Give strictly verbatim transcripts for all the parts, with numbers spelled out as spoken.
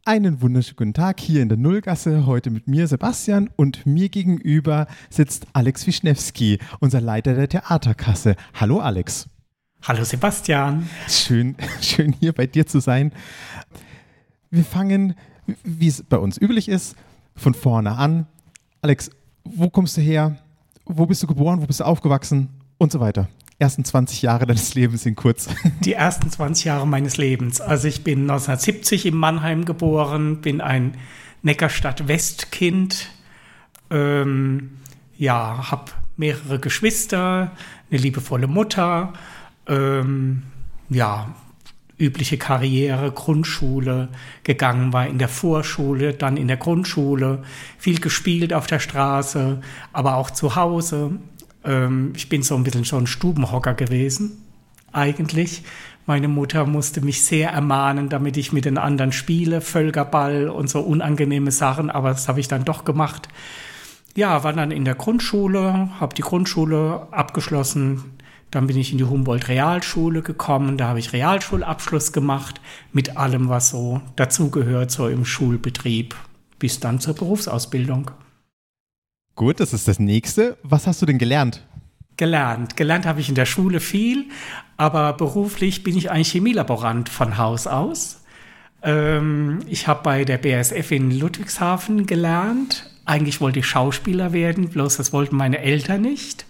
Einen wunderschönen guten Tag hier in der Nullgasse, heute mit mir Sebastian und mir gegenüber sitzt Alex Wischnewski, unser Leiter der Theaterkasse. Hallo Alex. Hallo Sebastian. Schön, schön hier bei dir zu sein. Wir fangen, wie es bei uns üblich ist, von vorne an. Alex, wo kommst du her? Wo bist du geboren? Wo bist du aufgewachsen? Und so weiter. Ersten zwanzig Jahre deines Lebens sind kurz. Die ersten zwanzig Jahre meines Lebens. Also ich bin neunzehnhundertsiebzig in Mannheim geboren, bin ein Neckarstadt-West-Kind. Ähm, ja, habe mehrere Geschwister, eine liebevolle Mutter. Ähm, ja, übliche Karriere, Grundschule gegangen, war in der Vorschule, dann in der Grundschule, viel gespielt auf der Straße, aber auch zu Hause. Ich bin so ein bisschen schon Stubenhocker gewesen, eigentlich. Meine Mutter musste mich sehr ermahnen, damit ich mit den anderen spiele, Völkerball und so unangenehme Sachen, aber das habe ich dann doch gemacht. Ja, war dann in der Grundschule, habe die Grundschule abgeschlossen, dann bin ich in die Humboldt-Realschule gekommen, da habe ich Realschulabschluss gemacht, mit allem, was so dazugehört, so im Schulbetrieb, bis dann zur Berufsausbildung. Gut, das ist das Nächste. Was hast du denn gelernt? Gelernt. Gelernt habe ich in der Schule viel, aber beruflich bin ich ein Chemielaborant von Haus aus. Ähm, ich habe bei der B A S F in Ludwigshafen gelernt. Eigentlich wollte ich Schauspieler werden, bloß das wollten meine Eltern nicht.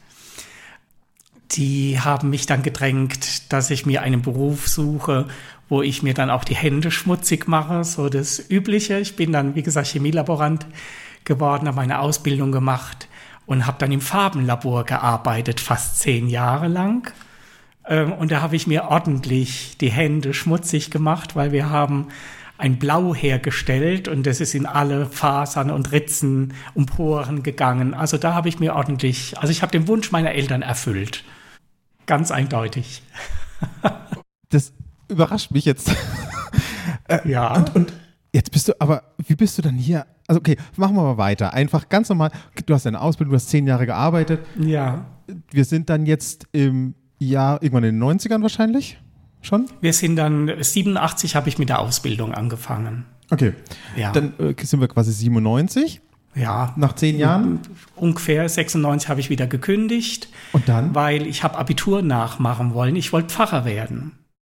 Die haben mich dann gedrängt, dass ich mir einen Beruf suche, wo ich mir dann auch die Hände schmutzig mache, so das Übliche. Ich bin dann, wie gesagt, Chemielaborant geworden, habe meine Ausbildung gemacht und habe dann im Farbenlabor gearbeitet, fast zehn Jahre lang. Und da habe ich mir ordentlich die Hände schmutzig gemacht, weil wir haben ein Blau hergestellt und das ist in alle Fasern und Ritzen und Poren gegangen. Also da habe ich mir ordentlich, also ich habe den Wunsch meiner Eltern erfüllt. Ganz eindeutig. Das überrascht mich jetzt. Ja. Und, und jetzt bist du, aber wie bist du dann hier? Also okay, machen wir mal weiter. Einfach ganz normal, du hast eine Ausbildung, du hast zehn Jahre gearbeitet. Ja. Wir sind dann jetzt im Jahr, irgendwann in den neunzigern wahrscheinlich schon? Wir sind dann, siebenundachtzig habe ich mit der Ausbildung angefangen. Okay, ja. Dann äh, sind wir quasi siebenundneunzig. Ja. Nach zehn Jahren? Ungefähr sechsundneunzig habe ich wieder gekündigt. Und dann? Weil ich habe Abitur nachmachen wollen. Ich wollte Pfarrer werden.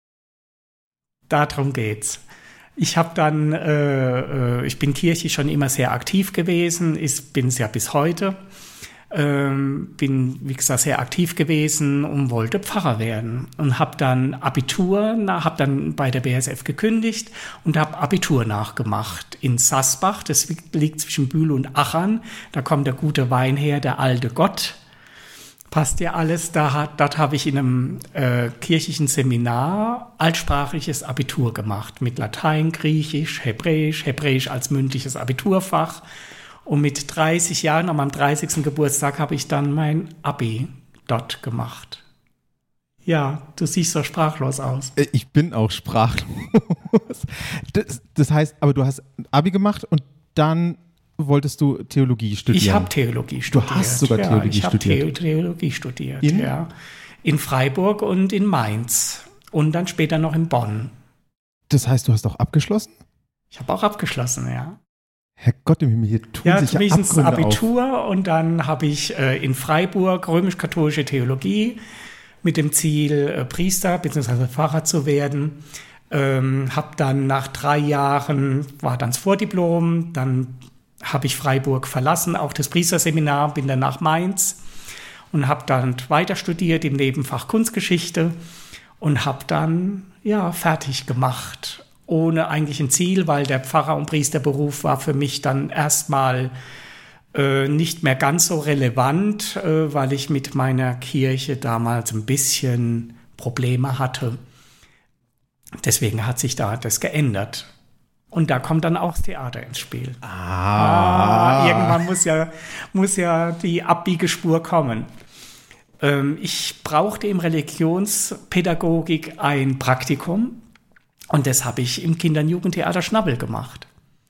Darum geht's. Ich habe dann, äh, ich bin kirchlich schon immer sehr aktiv gewesen, bin es ja bis heute, ähm, bin, wie gesagt, sehr aktiv gewesen und wollte Pfarrer werden. Und habe dann Abitur, habe dann bei der B A S F gekündigt und habe Abitur nachgemacht in Sassbach, das liegt zwischen Bühl und Achern, da kommt der gute Wein her, der alte Gott. Passt ja alles. Da hat, dort habe ich in einem äh, kirchlichen Seminar altsprachliches Abitur gemacht. Mit Latein, Griechisch, Hebräisch, Hebräisch als mündliches Abiturfach. Und mit dreißig Jahren, an meinem dreißigsten Geburtstag, habe ich dann mein Abi dort gemacht. Ja, du siehst so sprachlos aus. Ich bin auch sprachlos. Das, das heißt, aber du hast Abi gemacht und dann wolltest du Theologie studieren? Ich habe Theologie studiert. Du hast sogar Theologie ja, ich studiert? Ich habe Theologie studiert, in? ja. In Freiburg und in Mainz. Und dann später noch in Bonn. Das heißt, du hast auch abgeschlossen? Ich habe auch abgeschlossen, ja. Herrgott im Himmel, hier tun ja, sich ja zumindest Abgründe Abitur auf. Und dann habe ich äh, in Freiburg römisch-katholische Theologie mit dem Ziel, äh, Priester bzw. Pfarrer zu werden. Ähm, habe dann nach drei Jahren, war dann das Vordiplom, dann habe ich Freiburg verlassen, auch das Priesterseminar, bin dann nach Mainz und habe dann weiter studiert im Nebenfach Kunstgeschichte und habe dann ja fertig gemacht, ohne eigentlich ein Ziel, weil der Pfarrer- und Priesterberuf war für mich dann erstmal äh, nicht mehr ganz so relevant, äh, weil ich mit meiner Kirche damals ein bisschen Probleme hatte. Deswegen hat sich da das geändert. Und da kommt dann auch das Theater ins Spiel. Ah. ah irgendwann muss ja, muss ja die Abbiegespur kommen. Ähm, ich brauchte im Religionspädagogik ein Praktikum und das habe ich im Kinder- und Jugendtheater Schnabel gemacht.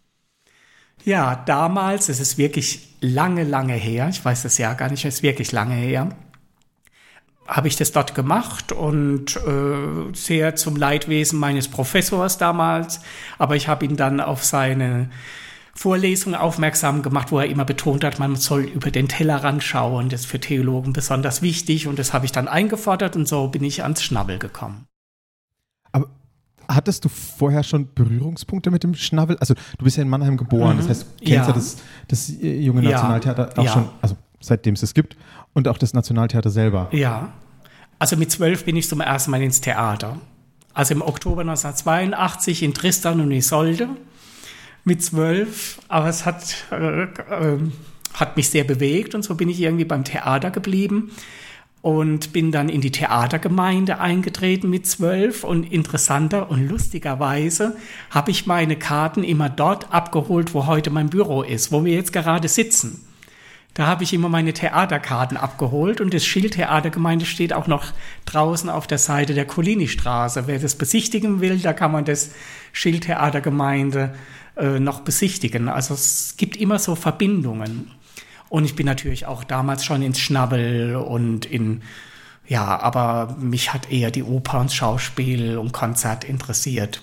Ja, damals, es ist wirklich lange, lange her, ich weiß das Jahr gar nicht, es ist wirklich lange her, habe ich das dort gemacht und äh, sehr zum Leidwesen meines Professors damals. Aber ich habe ihn dann auf seine Vorlesungen aufmerksam gemacht, wo er immer betont hat, man soll über den Tellerrand schauen. Das ist für Theologen besonders wichtig und das habe ich dann eingefordert und so bin ich ans Schnabel gekommen. Aber hattest du vorher schon Berührungspunkte mit dem Schnabel? Also du bist ja in Mannheim geboren, mhm. das heißt, du kennst ja, ja das, das junge Nationaltheater ja. auch ja. schon, also seitdem es es gibt und auch das Nationaltheater selber. Ja, also mit zwölf bin ich zum ersten Mal ins Theater. Also im Oktober neunzehnhundertzweiundachtzig in Tristan und Isolde mit zwölf, aber es hat, äh, äh, hat mich sehr bewegt und so bin ich irgendwie beim Theater geblieben. Und bin dann in die Theatergemeinde eingetreten mit zwölf und interessanter und lustigerweise habe ich meine Karten immer dort abgeholt, wo heute mein Büro ist, wo wir jetzt gerade sitzen. Da habe ich immer meine Theaterkarten abgeholt und das Schild Theatergemeinde steht auch noch draußen auf der Seite der Collini-Straße. Wer das besichtigen will, da kann man das Schild Theatergemeinde äh, noch besichtigen. Also es gibt immer so Verbindungen. Und ich bin natürlich auch damals schon ins Schnabel und in, ja, aber mich hat eher die Oper und Schauspiel und Konzert interessiert.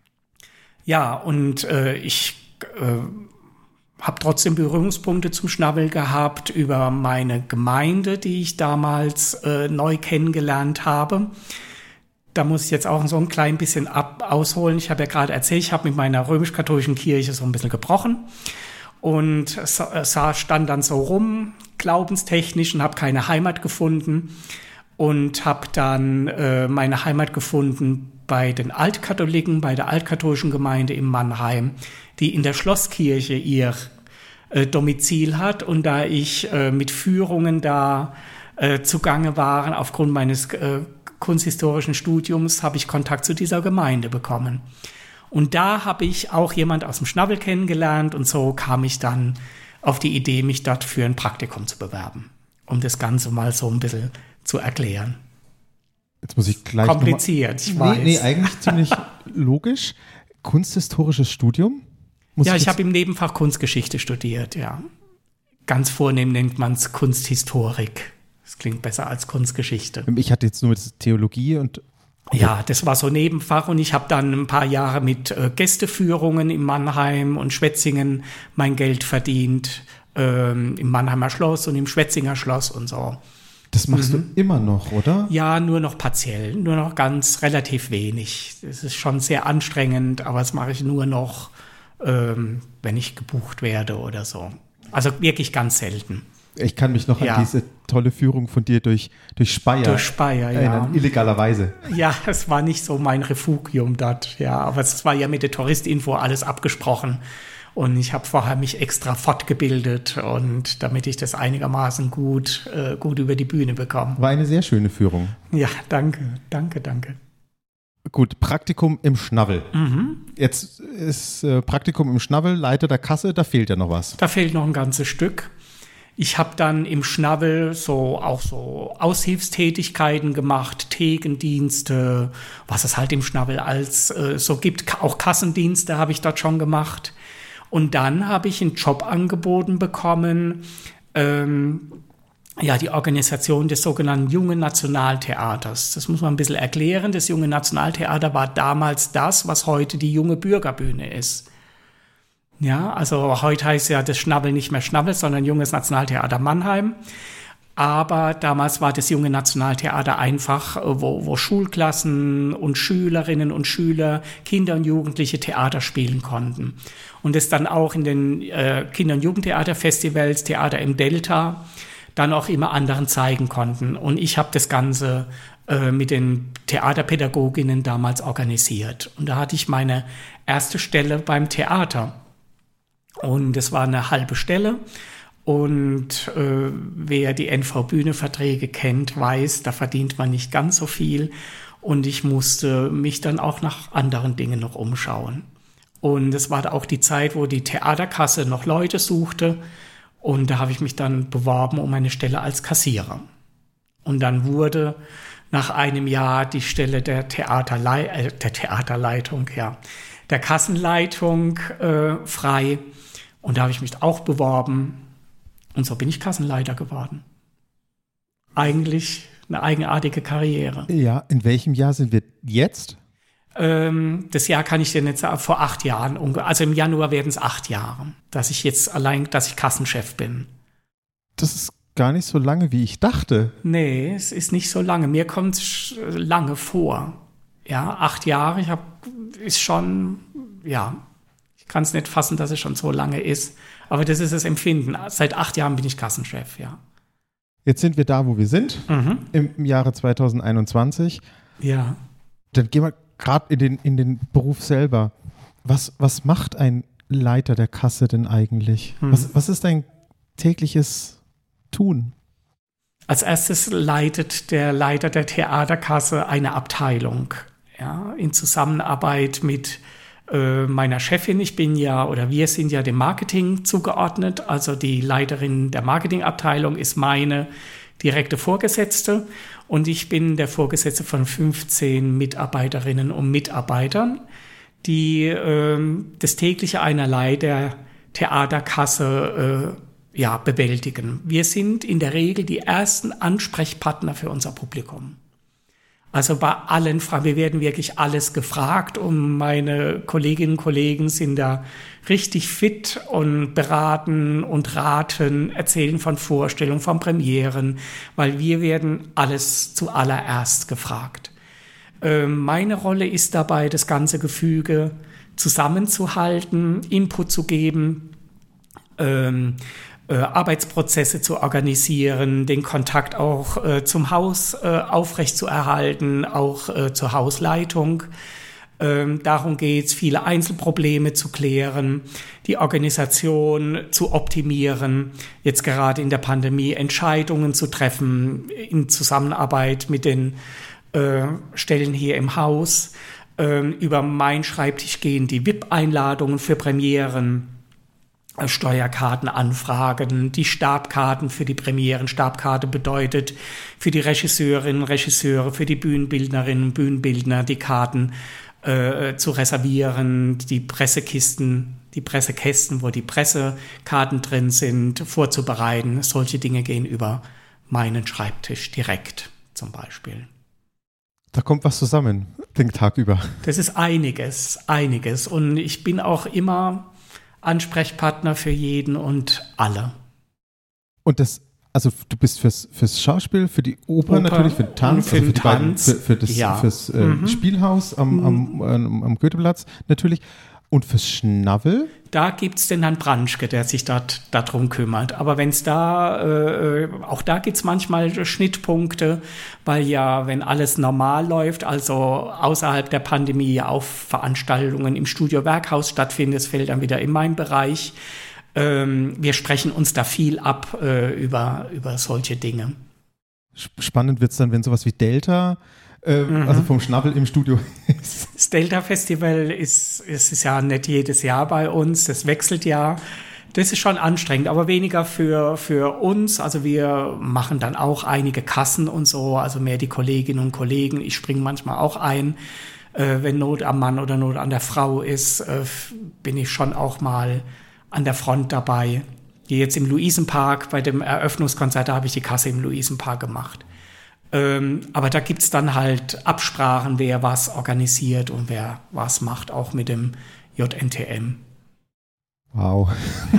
Ja, und äh, ich äh, habe trotzdem Berührungspunkte zum Schnabel gehabt über meine Gemeinde, die ich damals äh, neu kennengelernt habe. Da muss ich jetzt auch so ein klein bisschen ab ausholen. Ich habe ja gerade erzählt, ich habe mit meiner römisch-katholischen Kirche so ein bisschen gebrochen. Und sah, stand dann so rum, glaubenstechnisch, und habe keine Heimat gefunden und habe dann äh, meine Heimat gefunden bei den Altkatholiken, bei der altkatholischen Gemeinde in Mannheim, die in der Schlosskirche ihr äh, Domizil hat. Und da ich äh, mit Führungen da äh, zugange war, aufgrund meines äh, kunsthistorischen Studiums, habe ich Kontakt zu dieser Gemeinde bekommen. Und da habe ich auch jemand aus dem Schnabel kennengelernt und so kam ich dann auf die Idee, mich dort für ein Praktikum zu bewerben, um das Ganze mal so ein bisschen zu erklären. Jetzt muss ich gleich kompliziert, ich weiß. Nee, nee, eigentlich ziemlich logisch. Kunsthistorisches Studium? Muss ja, ich, ich habe im Nebenfach Kunstgeschichte studiert, ja. Ganz vornehm nennt man es Kunsthistorik. Das klingt besser als Kunstgeschichte. Ich hatte jetzt nur das Theologie und Ja, das war so Nebenfach und ich habe dann ein paar Jahre mit äh, Gästeführungen in Mannheim und Schwetzingen mein Geld verdient, ähm, im Mannheimer Schloss und im Schwetzinger Schloss und so. Das machst mhm. du immer noch, oder? Ja, nur noch partiell, nur noch ganz relativ wenig. Das ist schon sehr anstrengend, aber das mache ich nur noch, ähm, wenn ich gebucht werde oder so. Also wirklich ganz selten. Ich kann mich noch ja. an diese tolle Führung von dir durch, durch Speyer, durch Speyer erinnern, ja. illegalerweise. Ja, es war nicht so mein Refugium dort, ja, aber es war ja mit der Touristinfo alles abgesprochen und ich habe vorher mich extra fortgebildet und damit ich das einigermaßen gut, äh, gut über die Bühne bekomme. War eine sehr schöne Führung. Ja, danke, danke, danke. Gut, Praktikum im Schnabel. Mhm. Jetzt ist äh, Praktikum im Schnabel, Leiter der Kasse, da fehlt ja noch was. Da fehlt noch ein ganzes Stück. Ich habe dann im Schnabel so auch so Aushilfstätigkeiten gemacht, Thekendienste, was es halt im Schnabel als äh, so gibt. Auch Kassendienste habe ich dort schon gemacht. Und dann habe ich einen Job angeboten bekommen, ähm, ja, die Organisation des sogenannten Jungen Nationaltheaters. Das muss man ein bisschen erklären. Das Junge Nationaltheater war damals das, was heute die Junge Bürgerbühne ist. Ja, also heute heißt ja das Schnabel nicht mehr Schnabel, sondern Junges Nationaltheater Mannheim. Aber damals war das Junge Nationaltheater einfach, wo, wo Schulklassen und Schülerinnen und Schüler, Kinder und Jugendliche Theater spielen konnten. Und es dann auch in den äh, Kinder- und Jugendtheaterfestivals, Theater im Delta, dann auch immer anderen zeigen konnten. Und ich habe das Ganze äh, mit den Theaterpädagoginnen damals organisiert. Und da hatte ich meine erste Stelle beim Theater. Und es war eine halbe Stelle. Und äh, wer die N V-Bühne-Verträge kennt, weiß, da verdient man nicht ganz so viel. Und ich musste mich dann auch nach anderen Dingen noch umschauen. Und es war auch die Zeit, wo die Theaterkasse noch Leute suchte. Und da habe ich mich dann beworben um eine Stelle als Kassierer. Und dann wurde nach einem Jahr die Stelle der, Theaterlei- äh, der Theaterleitung, ja, der Kassenleitung äh, frei. Und da habe ich mich auch beworben. Und so bin ich Kassenleiter geworden. Eigentlich eine eigenartige Karriere. Ja, in welchem Jahr sind wir jetzt? Ähm, das Jahr kann ich dir nicht sagen, vor acht Jahren, also im Januar werden es acht Jahre, dass ich jetzt allein, dass ich Kassenchef bin. Das ist gar nicht so lange, wie ich dachte. Nee, es ist nicht so lange. Mir kommt es lange vor. Ja, acht Jahre, ich habe, ist schon, ja, ich kann es nicht fassen, dass es schon so lange ist. Aber das ist das Empfinden. Seit acht Jahren bin ich Kassenchef, ja. Jetzt sind wir da, wo wir sind, mhm. im Jahre zwanzig einundzwanzig. Ja. Dann gehen wir gerade in den, in den Beruf selber. Was, was macht ein Leiter der Kasse denn eigentlich? Mhm. Was, was ist dein tägliches Tun? Als erstes leitet der Leiter der Theaterkasse eine Abteilung, ja, in Zusammenarbeit mit äh, meiner Chefin. Ich bin ja, oder wir sind ja dem Marketing zugeordnet, also die Leiterin der Marketingabteilung ist meine direkte Vorgesetzte und ich bin der Vorgesetzte von fünfzehn Mitarbeiterinnen und Mitarbeitern, die äh, das tägliche Einerlei der Theaterkasse äh, ja, bewältigen. Wir sind in der Regel die ersten Ansprechpartner für unser Publikum. Also bei allen Fragen, wir werden wirklich alles gefragt und meine Kolleginnen und Kollegen sind da richtig fit und beraten und raten, erzählen von Vorstellungen, von Premieren, weil wir werden alles zuallererst gefragt. Ähm, meine Rolle ist dabei, das ganze Gefüge zusammenzuhalten, Input zu geben, ähm, Äh, Arbeitsprozesse zu organisieren, den Kontakt auch äh, zum Haus äh, aufrechtzuerhalten, auch äh, zur Hausleitung. Ähm, darum geht's, viele Einzelprobleme zu klären, die Organisation zu optimieren, jetzt gerade in der Pandemie Entscheidungen zu treffen in Zusammenarbeit mit den äh, Stellen hier im Haus. Ähm, über meinen Schreibtisch gehen die V I P-Einladungen für Premieren, Steuerkartenanfragen, die Stabkarten für die Premieren. Stabkarte bedeutet für die Regisseurinnen, Regisseure, für die Bühnenbildnerinnen, Bühnenbildner die Karten äh, zu reservieren, die Pressekisten, die Pressekästen, wo die Pressekarten drin sind, vorzubereiten. Solche Dinge gehen über meinen Schreibtisch direkt zum Beispiel. Da kommt was zusammen, den Tag über. Das ist einiges, einiges. Und ich bin auch immer Ansprechpartner für jeden und alle. Und das, also du bist fürs, fürs Schauspiel, für die Oper, Oper natürlich, für den Tanz, für, also den für, Tanz beiden, für, für das ja. fürs äh, mhm. Spielhaus am, am, am, am Goetheplatz natürlich. Und fürs Schnabbel? Da gibt's den Herrn Branschke, der sich dort darum kümmert. Aber wenn's da, äh, auch da gibt's manchmal Schnittpunkte, weil ja, wenn alles normal läuft, also außerhalb der Pandemie auch Veranstaltungen im Studio Werkhaus stattfinden, das fällt dann wieder in meinen Bereich. Ähm, wir sprechen uns da viel ab äh, über, über solche Dinge. Spannend wird's dann, wenn sowas wie Delta Ähm, mhm. also vom Schnabbel im Studio ist. Das Delta-Festival ist, ist, ist ja nicht jedes Jahr bei uns, das wechselt ja. Das ist schon anstrengend, aber weniger für, für uns. Also wir machen dann auch einige Kassen und so, also mehr die Kolleginnen und Kollegen. Ich springe manchmal auch ein. Äh, wenn Not am Mann oder Not an der Frau ist, äh, bin ich schon auch mal an der Front dabei. Wie jetzt im Luisenpark, bei dem Eröffnungskonzert, da habe ich die Kasse im Luisenpark gemacht. Ähm, aber da gibt's dann halt Absprachen, wer was organisiert und wer was macht, auch mit dem J N T M. Wow.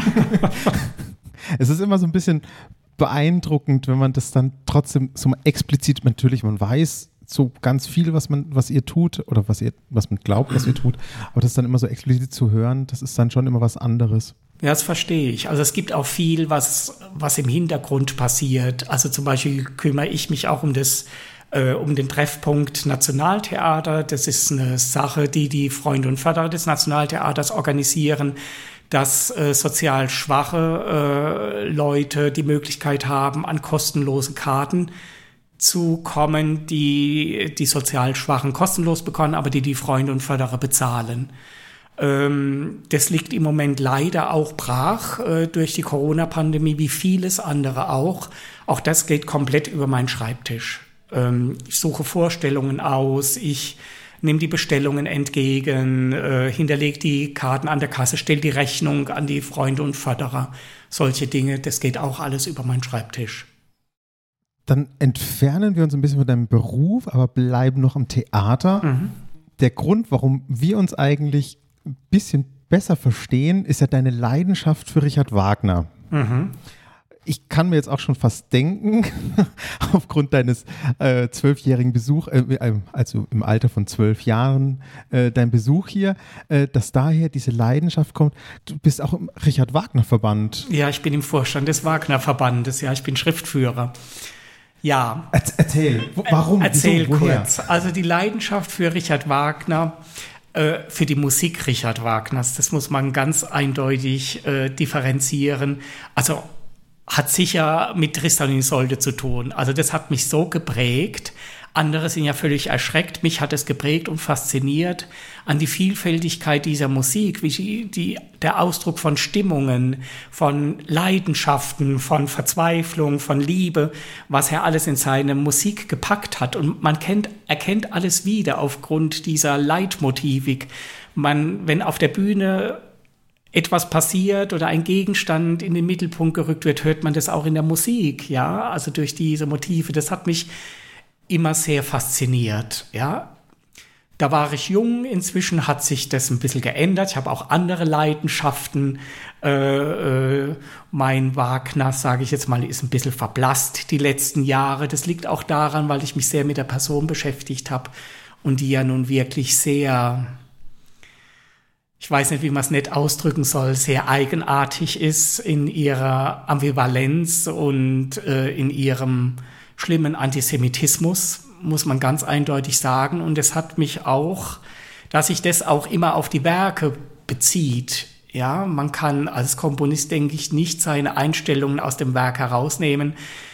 Es ist immer so ein bisschen beeindruckend, wenn man das dann trotzdem so explizit, natürlich, man weiß so ganz viel, was man, was ihr tut oder was ihr, was man glaubt, was ihr tut, aber das dann immer so explizit zu hören, das ist dann schon immer was anderes. Ja, das verstehe ich. Also es gibt auch viel, was, was im Hintergrund passiert. Also zum Beispiel kümmere ich mich auch um das, äh, um den Treffpunkt Nationaltheater. Das ist eine Sache, die die Freunde und Förderer des Nationaltheaters organisieren, dass äh, sozial schwache äh, Leute die Möglichkeit haben, an kostenlose Karten zu kommen, die die sozial Schwachen kostenlos bekommen, aber die die Freunde und Förderer bezahlen. Das liegt im Moment leider auch brach äh, durch die Corona-Pandemie, wie vieles andere auch. Auch das geht komplett über meinen Schreibtisch. Ähm, ich suche Vorstellungen aus, ich nehme die Bestellungen entgegen, äh, hinterlege die Karten an der Kasse, stelle die Rechnung an die Freunde und Förderer. Solche Dinge, das geht auch alles über meinen Schreibtisch. Dann entfernen wir uns ein bisschen von deinem Beruf, aber bleiben noch am Theater. Mhm. Der Grund, warum wir uns eigentlich ein bisschen besser verstehen, ist ja deine Leidenschaft für Richard Wagner. Mhm. Ich kann mir jetzt auch schon fast denken, aufgrund deines äh, zwölfjährigen Besuch, äh, also im Alter von zwölf Jahren, äh, dein Besuch hier, äh, dass daher diese Leidenschaft kommt. Du bist auch im Richard Wagner Verband. Ja, ich bin im Vorstand des Wagner Verbandes. Ja, ich bin Schriftführer. Ja. Er- erzähl, warum? Erzähl Wieso? Woher? kurz. Also die Leidenschaft für Richard Wagner, äh, für die Musik Richard Wagners, das muss man ganz eindeutig äh, differenzieren. Also hat sicher mit Tristan und Isolde zu tun. Also das hat mich so geprägt. Andere sind ja völlig erschreckt. Mich hat es geprägt und fasziniert an die Vielfältigkeit dieser Musik, wie die, die, der Ausdruck von Stimmungen, von Leidenschaften, von Verzweiflung, von Liebe, was er alles in seine Musik gepackt hat. Und man kennt, erkennt alles wieder aufgrund dieser Leitmotivik. Man, wenn auf der Bühne etwas passiert oder ein Gegenstand in den Mittelpunkt gerückt wird, hört man das auch in der Musik, ja, also durch diese Motive. Das hat mich immer sehr fasziniert, ja. Da war ich jung, inzwischen hat sich das ein bisschen geändert. Ich habe auch andere Leidenschaften. Äh, äh, mein Wagner, sage ich jetzt mal, ist ein bisschen verblasst die letzten Jahre. Das liegt auch daran, weil ich mich sehr mit der Person beschäftigt habe und die ja nun wirklich sehr, ich weiß nicht, wie man es nett ausdrücken soll, sehr eigenartig ist in ihrer Ambivalenz und äh, in ihrem schlimmen Antisemitismus, muss man ganz eindeutig sagen. Und es hat mich auch, dass sich das auch immer auf die Werke bezieht. Ja, man kann als Komponist, denke ich, nicht seine Einstellungen aus dem Werk herausnehmen.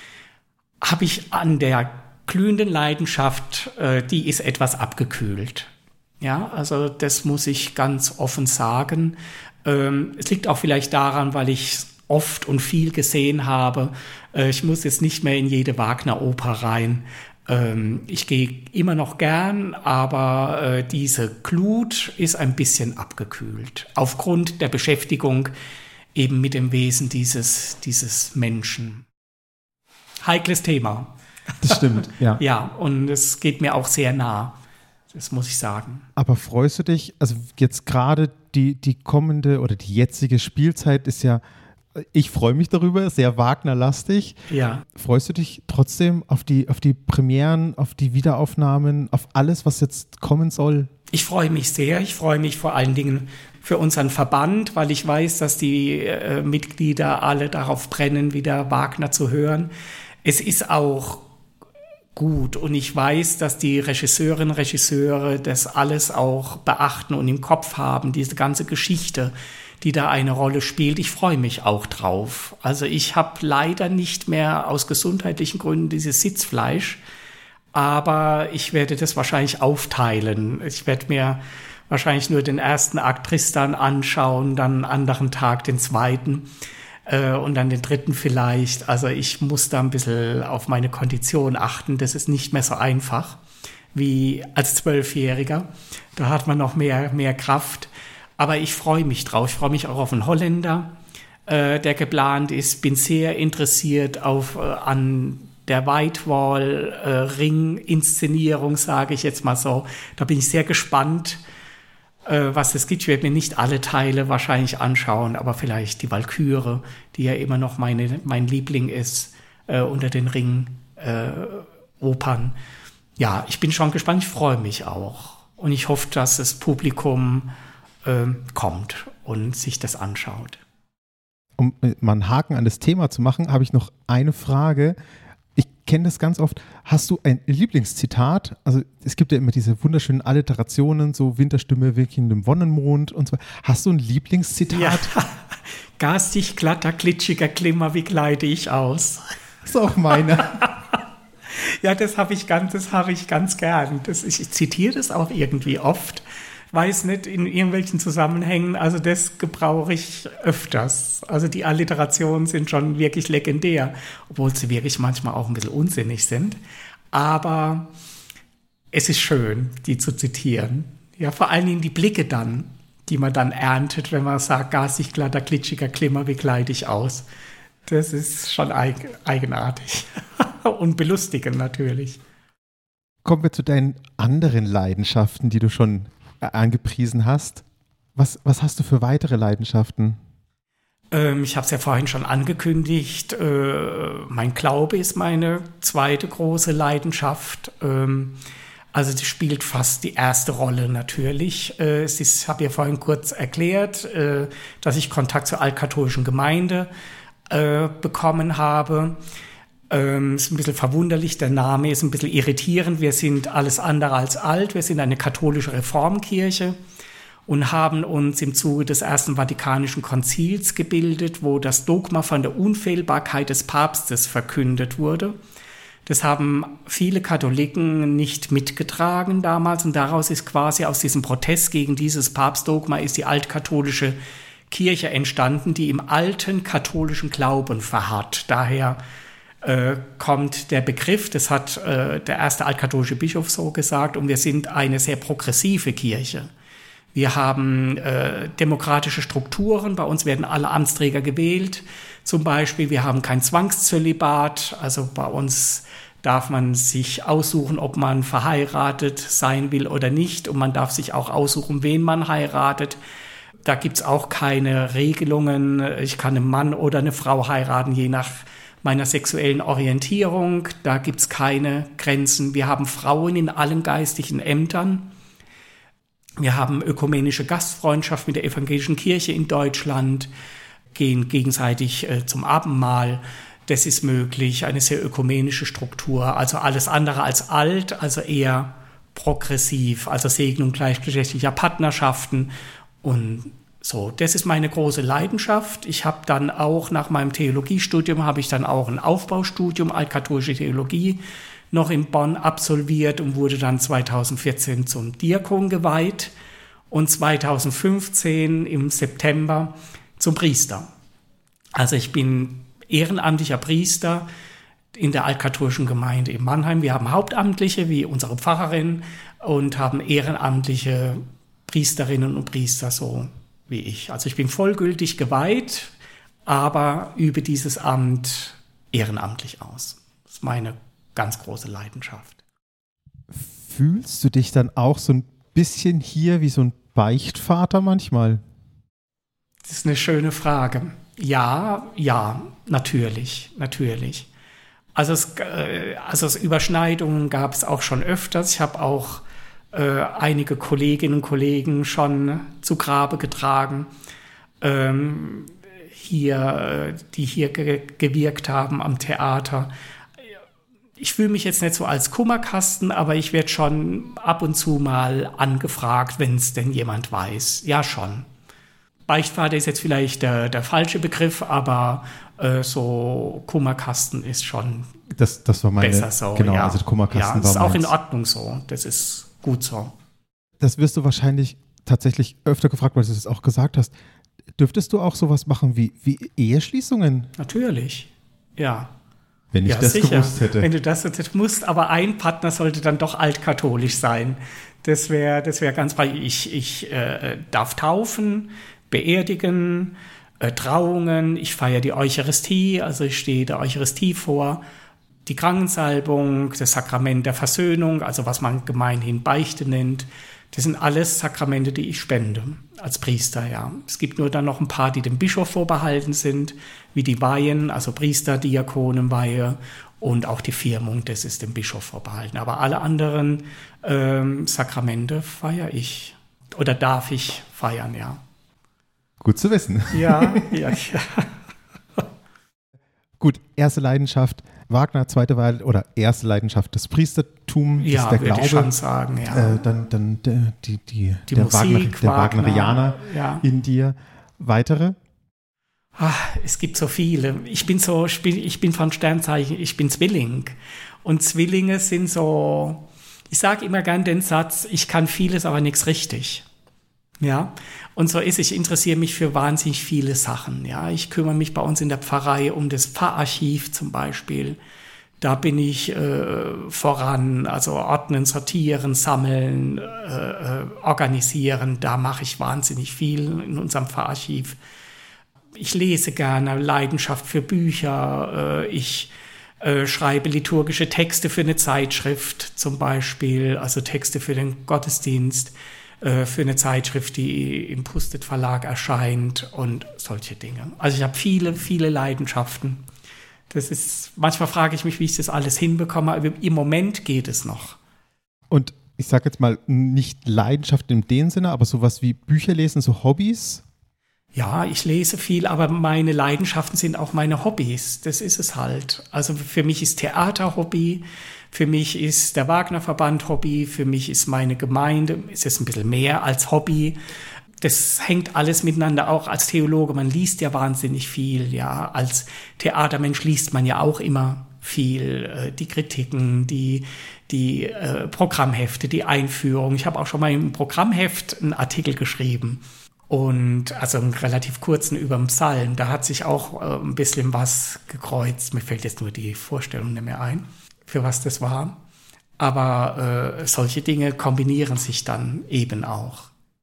Habe ich an der glühenden Leidenschaft, äh, die ist etwas abgekühlt. Ja, also das muss ich ganz offen sagen. Ähm, es liegt auch vielleicht daran, weil ich oft und viel gesehen habe. Äh, ich muss jetzt nicht mehr in jede Wagner-Oper rein. Ähm, ich gehe immer noch gern, aber äh, diese Glut ist ein bisschen abgekühlt. Aufgrund der Beschäftigung eben mit dem Wesen dieses, dieses Menschen. Heikles Thema. Das stimmt, ja. Ja, und es geht mir auch sehr nah. Das muss ich sagen. Aber freust du dich, also jetzt gerade die, die kommende oder die jetzige Spielzeit ist ja, ich freue mich darüber, sehr Wagner-lastig. Ja. Freust du dich trotzdem auf die, auf die Premieren, auf die Wiederaufnahmen, auf alles, was jetzt kommen soll? Ich freue mich sehr. Ich freue mich vor allen Dingen für unseren Verband, weil ich weiß, dass die äh, Mitglieder alle darauf brennen, wieder Wagner zu hören. Es ist auch gut und ich weiß, dass die Regisseurinnen und Regisseure das alles auch beachten und im Kopf haben, diese ganze Geschichte, die da eine Rolle spielt. Ich freue mich auch drauf. Also ich habe leider nicht mehr aus gesundheitlichen Gründen dieses Sitzfleisch, aber ich werde das wahrscheinlich aufteilen. Ich werde mir wahrscheinlich nur den ersten Akt Tristan anschauen, dann einen anderen Tag den zweiten äh, und dann den dritten vielleicht. Also ich muss da ein bisschen auf meine Kondition achten. Das ist nicht mehr so einfach wie als Zwölfjähriger. Da hat man noch mehr, mehr Kraft. Aber ich freue mich drauf. Ich freue mich auch auf einen Holländer, äh, der geplant ist. Bin sehr interessiert auf, äh, an der Whitewall-Ring-Inszenierung, äh, sage ich jetzt mal so. Da bin ich sehr gespannt, äh, was es gibt. Ich werde mir nicht alle Teile wahrscheinlich anschauen, aber vielleicht die Walküre, die ja immer noch meine, mein Liebling ist, äh, unter den Ring-Opern. Äh, ja, ich bin schon gespannt. Ich freue mich auch. Und ich hoffe, dass das Publikum kommt und sich das anschaut. Um mal einen Haken an das Thema zu machen, habe ich noch eine Frage. Ich kenne das ganz oft. Hast du ein Lieblingszitat? Also es gibt ja immer diese wunderschönen Alliterationen, so Winterstimme wirklich in dem Wonnenmond und so. Hast du ein Lieblingszitat? Ja. Garstig, glatter, glitschiger Klimmer, wie kleide ich aus? Das ist auch meine. Ja, das habe ich ganz, das habe ich ganz gern. Das, ich, ich zitiere das auch irgendwie oft. Weiß nicht, in irgendwelchen Zusammenhängen, also das gebrauche ich öfters. Also die Alliterationen sind schon wirklich legendär, obwohl sie wirklich manchmal auch ein bisschen unsinnig sind. Aber es ist schön, die zu zitieren. Ja, vor allen Dingen die Blicke dann, die man dann erntet, wenn man sagt, garstig, glatter, glitschiger Klimmer, wie kleide ich aus? Das ist schon eig- eigenartig. und belustigen natürlich. Kommen wir zu deinen anderen Leidenschaften, die du schon angepriesen hast. Was, was hast du für weitere Leidenschaften? Ähm, ich habe es ja vorhin schon angekündigt. Äh, mein Glaube ist meine zweite große Leidenschaft. Ähm, also das spielt fast die erste Rolle natürlich. Äh, es ist, ich habe ja vorhin kurz erklärt, äh, dass ich Kontakt zur altkatholischen Gemeinde äh, bekommen habe. Ähm, ist ein bisschen verwunderlich, der Name ist ein bisschen irritierend. Wir sind alles andere als alt. Wir sind eine katholische Reformkirche und haben uns im Zuge des Ersten Vatikanischen Konzils gebildet, wo das Dogma von der Unfehlbarkeit des Papstes verkündet wurde. Das haben viele Katholiken nicht mitgetragen damals und daraus ist quasi aus diesem Protest gegen dieses Papstdogma ist die altkatholische Kirche entstanden, die im alten katholischen Glauben verharrt. Daher äh, kommt der Begriff, das hat äh, der erste altkatholische Bischof so gesagt, und wir sind eine sehr progressive Kirche. Wir haben äh, demokratische Strukturen, bei uns werden alle Amtsträger gewählt. Zum Beispiel, wir haben kein Zwangszölibat, also bei uns darf man sich aussuchen, ob man verheiratet sein will oder nicht, und man darf sich auch aussuchen, wen man heiratet. Da gibt's auch keine Regelungen, ich kann einen Mann oder eine Frau heiraten, je nach meiner sexuellen Orientierung. Da gibt's keine Grenzen. Wir haben Frauen in allen geistlichen Ämtern. Wir haben ökumenische Gastfreundschaft mit der evangelischen Kirche in Deutschland, gehen gegenseitig äh, zum Abendmahl. Das ist möglich, eine sehr ökumenische Struktur. Also alles andere als alt, also eher progressiv, also Segnung gleichgeschlechtlicher Partnerschaften und so. Das ist meine große Leidenschaft. Ich habe dann auch nach meinem Theologiestudium, habe ich dann auch ein Aufbaustudium, altkatholische Theologie, noch in Bonn absolviert und wurde dann zweitausendvierzehn zum Diakon geweiht und zweitausendfünfzehn im September zum Priester. Also ich bin ehrenamtlicher Priester in der altkatholischen Gemeinde in Mannheim. Wir haben Hauptamtliche wie unsere Pfarrerin und haben ehrenamtliche Priesterinnen und Priester so wie ich. Also ich bin vollgültig geweiht, aber übe dieses Amt ehrenamtlich aus. Das ist meine ganz große Leidenschaft. Fühlst du dich dann auch so ein bisschen hier wie so ein Beichtvater manchmal? Das ist eine schöne Frage. Ja, ja, natürlich, natürlich. Also, es, äh, also es Überschneidungen gab es auch schon öfters. Ich habe auch äh, einige Kolleginnen und Kollegen schon zu Grabe getragen, ähm, hier, die hier ge- gewirkt haben am Theater. Ich fühle mich jetzt nicht so als Kummerkasten, aber ich werde schon ab und zu mal angefragt, wenn es denn jemand weiß. Ja, schon. Beichtvater ist jetzt vielleicht der, der falsche Begriff, aber äh, so Kummerkasten ist schon das, das war meine, besser so. Genau, ja. also Kummerkasten ja, war das ist auch meins. in Ordnung so. Das ist gut so. Das wirst du wahrscheinlich tatsächlich öfter gefragt, weil du es auch gesagt hast. Dürftest du auch sowas machen wie, wie Eheschließungen? Natürlich, ja. Wenn ich ja, das sicher. gewusst hätte. Wenn du das hättest, musst, aber ein Partner sollte dann doch altkatholisch sein. Das wäre das wär ganz bei. Ich, ich äh, darf taufen, beerdigen, äh, Trauungen, ich feiere die Eucharistie, also ich stehe der Eucharistie vor, die Krankensalbung, das Sakrament der Versöhnung, also was man gemeinhin Beichte nennt. Das sind alles Sakramente, die ich spende als Priester, ja. Es gibt nur dann noch ein paar, die dem Bischof vorbehalten sind, wie die Weihen, also Priester, Diakonenweihe und auch die Firmung, das ist dem Bischof vorbehalten. Aber alle anderen ähm, Sakramente feiere ich oder darf ich feiern, ja. Gut zu wissen. Ja, ja, ja. Gut, erste Leidenschaft Wagner, zweite Wahl oder erste Leidenschaft das Priestertum, das ja, ist der würde Glaube. ich schon sagen, ja. Äh, dann dann der, die, die, Die der, Musik, Wagner, der Wagner, Wagnerianer ja. in dir. Weitere? Ach, es gibt so viele. Ich bin so, ich bin, ich bin von Sternzeichen, ich bin Zwilling. Und Zwillinge sind so, ich sage immer gern den Satz, ich kann vieles, aber nichts richtig. Ja, und so ist, ich interessiere mich für wahnsinnig viele Sachen. Ja, ich kümmere mich bei uns in der Pfarrei um das Pfarrarchiv zum Beispiel. Da bin ich äh, voran, also ordnen, sortieren, sammeln, äh, organisieren. Da mache ich wahnsinnig viel in unserem Pfarrarchiv. Ich lese gerne, Leidenschaft für Bücher. Äh, ich äh, schreibe liturgische Texte für eine Zeitschrift zum Beispiel, also Texte für den Gottesdienst, äh, für eine Zeitschrift, die im Pustet Verlag erscheint und solche Dinge. Also ich habe viele, viele Leidenschaften. Das ist, manchmal frage ich mich, wie ich das alles hinbekomme, aber im Moment geht es noch. Und ich sage jetzt mal, nicht Leidenschaft in dem Sinne, aber sowas wie Bücher lesen, so Hobbys? Ja, ich lese viel, aber meine Leidenschaften sind auch meine Hobbys. Das ist es halt. Also für mich ist Theater Hobby, für mich ist der Wagner-Verband Hobby, für mich ist meine Gemeinde, ist es ein bisschen mehr als Hobby. Das hängt alles miteinander, auch als Theologe. Man liest ja wahnsinnig viel, ja. Als Theatermensch liest man ja auch immer viel. Die Kritiken, die, die äh, Programmhefte, die Einführung. Ich habe auch schon mal im Programmheft einen Artikel geschrieben. Und also einen relativ kurzen über den Psalm. Da hat sich auch äh, ein bisschen was gekreuzt. Mir fällt jetzt nur die Vorstellung nicht mehr ein, für was das war. Aber äh, solche Dinge kombinieren sich dann eben auch.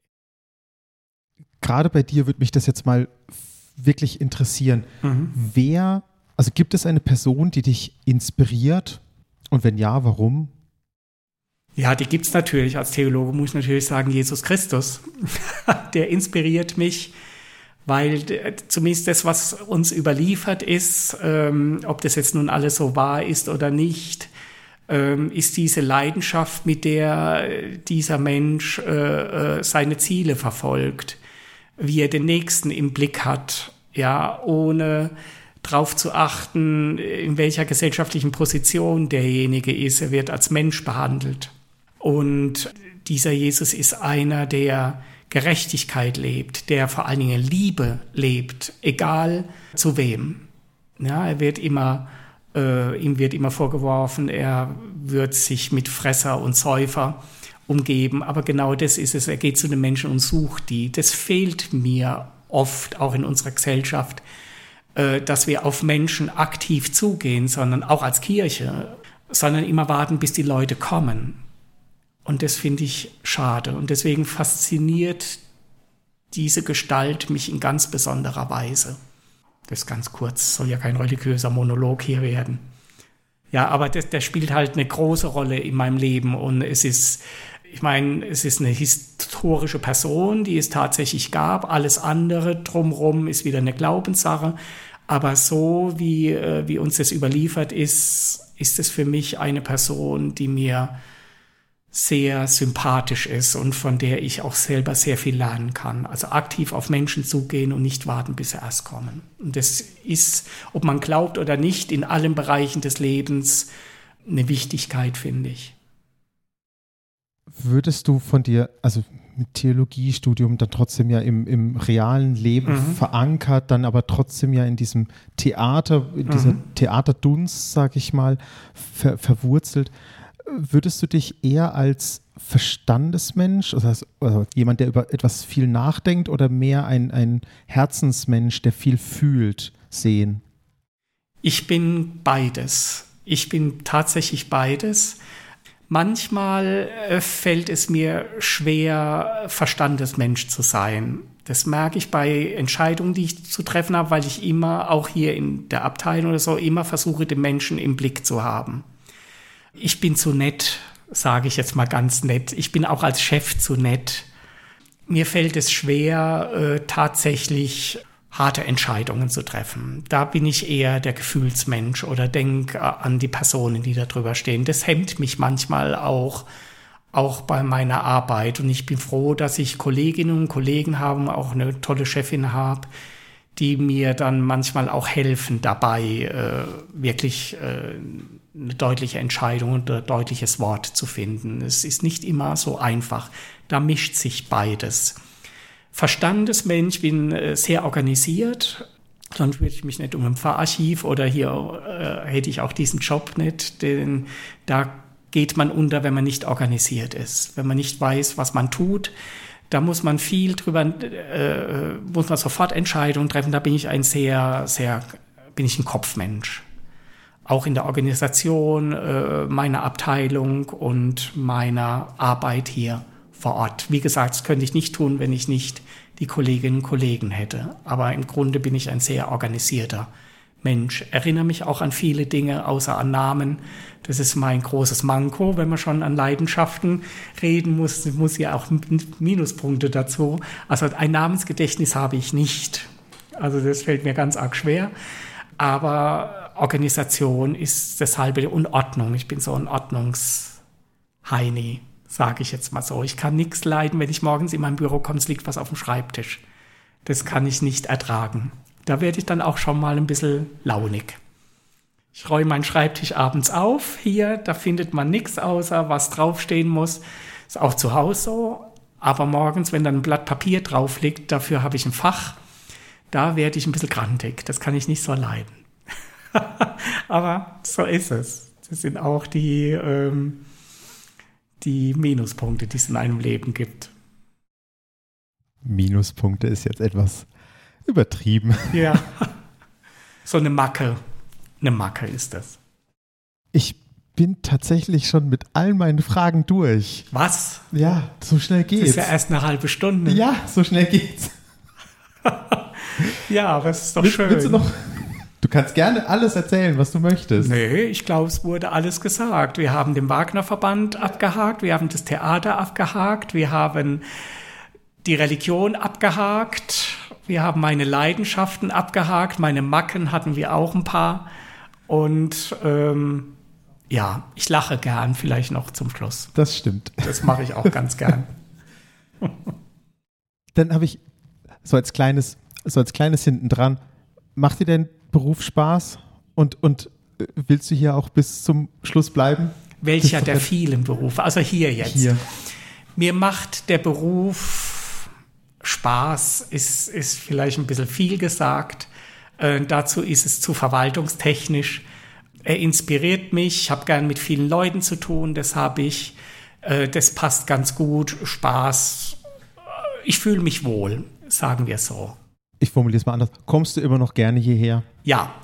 Gerade bei dir würde mich das jetzt mal wirklich interessieren. Mhm. Wer, also gibt es eine Person, die dich inspiriert? Und wenn ja, warum? Ja, die gibt's natürlich. Als Theologe muss ich natürlich sagen, Jesus Christus. Der inspiriert mich, weil zumindest das, was uns überliefert ist, ähm, ob das jetzt nun alles so wahr ist oder nicht, ähm, ist diese Leidenschaft, mit der dieser Mensch äh, äh, seine Ziele verfolgt, wie er den Nächsten im Blick hat, ja, ohne drauf zu achten, in welcher gesellschaftlichen Position derjenige ist. Er wird als Mensch behandelt. Und dieser Jesus ist einer, der Gerechtigkeit lebt, der vor allen Dingen Liebe lebt, egal zu wem. Ja, er wird immer, äh, ihm wird immer vorgeworfen, er wird sich mit Fresser und Säufer umgeben. Aber genau das ist es. Er geht zu den Menschen und sucht die. Das fehlt mir oft auch in unserer Gesellschaft, äh, dass wir auf Menschen aktiv zugehen, sondern auch als Kirche, sondern immer warten, bis die Leute kommen. Und das finde ich schade. Und deswegen fasziniert diese Gestalt mich in ganz besonderer Weise. Das ist ganz kurz, soll ja kein religiöser Monolog hier werden. Ja, aber das, das spielt halt eine große Rolle in meinem Leben. Und es ist, ich meine, es ist eine historische Person, die es tatsächlich gab. Alles andere drumherum ist wieder eine Glaubenssache. Aber so, wie, wie uns das überliefert ist, ist es für mich eine Person, die mir sehr sympathisch ist und von der ich auch selber sehr viel lernen kann. Also aktiv auf Menschen zugehen und nicht warten, bis sie erst kommen. Und das ist, ob man glaubt oder nicht, in allen Bereichen des Lebens eine Wichtigkeit, finde ich. Würdest du von dir, also mit Theologiestudium, dann trotzdem ja im, im realen Leben mhm. verankert, dann aber trotzdem ja in diesem Theater, in dieser mhm. Theaterdunst, sag ich mal, ver, verwurzelt, würdest du dich eher als Verstandesmensch, also, also jemand, der über etwas viel nachdenkt, oder mehr ein, ein Herzensmensch, der viel fühlt, sehen? Ich bin beides. Ich bin tatsächlich beides. Manchmal äh, fällt es mir schwer, Verstandesmensch zu sein. Das merke ich bei Entscheidungen, die ich zu treffen habe, weil ich immer, auch hier in der Abteilung oder so, immer versuche, den Menschen im Blick zu haben. Ich bin zu nett, sage ich jetzt mal ganz nett. Ich bin auch als Chef zu nett. Mir fällt es schwer, äh, tatsächlich harte Entscheidungen zu treffen. Da bin ich eher der Gefühlsmensch oder denke an die Personen, die da drüber stehen. Das hemmt mich manchmal auch, auch bei meiner Arbeit. Und ich bin froh, dass ich Kolleginnen und Kollegen habe, auch eine tolle Chefin habe, die mir dann manchmal auch helfen dabei, äh, wirklich äh, eine deutliche Entscheidung und ein deutliches Wort zu finden. Es ist nicht immer so einfach. Da mischt sich beides. Verstandesmensch, bin äh, sehr organisiert. Sonst würde ich mich nicht um ein Pfarrarchiv oder hier äh, hätte ich auch diesen Job nicht. Denn da geht man unter, wenn man nicht organisiert ist. Wenn man nicht weiß, was man tut. Da muss man viel drüber, äh, muss man sofort Entscheidungen treffen. Da bin ich ein sehr, sehr, bin ich ein Kopfmensch. Auch in der Organisation äh, meiner Abteilung und meiner Arbeit hier vor Ort. Wie gesagt, das könnte ich nicht tun, wenn ich nicht die Kolleginnen und Kollegen hätte. Aber im Grunde bin ich ein sehr organisierter Mensch. Erinnere mich auch an viele Dinge, außer an Namen. Das ist mein großes Manko, wenn man schon an Leidenschaften reden muss. Muss ja auch Minuspunkte dazu. Also ein Namensgedächtnis habe ich nicht. Also das fällt mir ganz arg schwer. Aber Organisation ist das halbe und Ordnung. Ich bin so ein Ordnungsheini, sage ich jetzt mal so. Ich kann nichts leiden, wenn ich morgens in mein Büro komme, es liegt was auf dem Schreibtisch. Das kann ich nicht ertragen. Da werde ich dann auch schon mal ein bisschen launig. Ich räume meinen Schreibtisch abends auf. Hier, da findet man nichts außer, was draufstehen muss. Ist auch zu Hause so. Aber morgens, wenn dann ein Blatt Papier drauf liegt, dafür habe ich ein Fach. Da werde ich ein bisschen grantig. Das kann ich nicht so leiden. Aber so ist es. Das sind auch die, ähm, die Minuspunkte, die es in einem Leben gibt. Minuspunkte ist jetzt etwas übertrieben. Ja, so eine Macke. Eine Macke ist das. Ich bin tatsächlich schon mit all meinen Fragen durch. Was? Ja, so schnell geht's. Das ist ja erst eine halbe Stunde. Ja, so schnell geht's. Ja, aber es ist doch Willst, schön. willst du noch? Du kannst gerne alles erzählen, was du möchtest. Nee, ich glaube, es wurde alles gesagt. Wir haben den Wagner-Verband abgehakt, wir haben das Theater abgehakt, wir haben die Religion abgehakt, wir haben meine Leidenschaften abgehakt, meine Macken hatten wir auch ein paar. Und ähm, ja, ich lache gern, vielleicht noch zum Schluss. Das stimmt. Das mache ich auch ganz gern. Dann habe ich so als kleines, so als kleines hinten dran, macht dir dein Beruf Spaß und, und willst du hier auch bis zum Schluss bleiben? Welcher der vielen Berufe? Also hier jetzt. Hier. Mir macht der Beruf Spaß, ist, ist vielleicht ein bisschen viel gesagt. Äh, dazu ist es zu verwaltungstechnisch. Er inspiriert mich, ich habe gern mit vielen Leuten zu tun, das habe ich. Äh, das passt ganz gut, Spaß. Ich fühle mich wohl, sagen wir so. Ich formuliere es mal anders. Kommst du immer noch gerne hierher? Ja.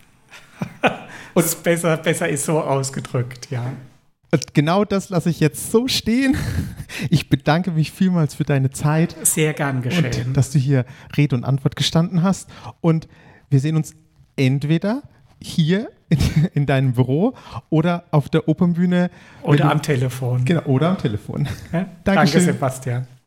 Und besser, besser ist so ausgedrückt, ja. Und genau das lasse ich jetzt so stehen. Ich bedanke mich vielmals für deine Zeit. Sehr gern geschehen. Und dass du hier Rede und Antwort gestanden hast. Und wir sehen uns entweder hier in, in deinem Büro oder auf der Opernbühne. Oder du, am Telefon. Genau, oder am Telefon. Ja? Dankeschön. Danke, Sebastian.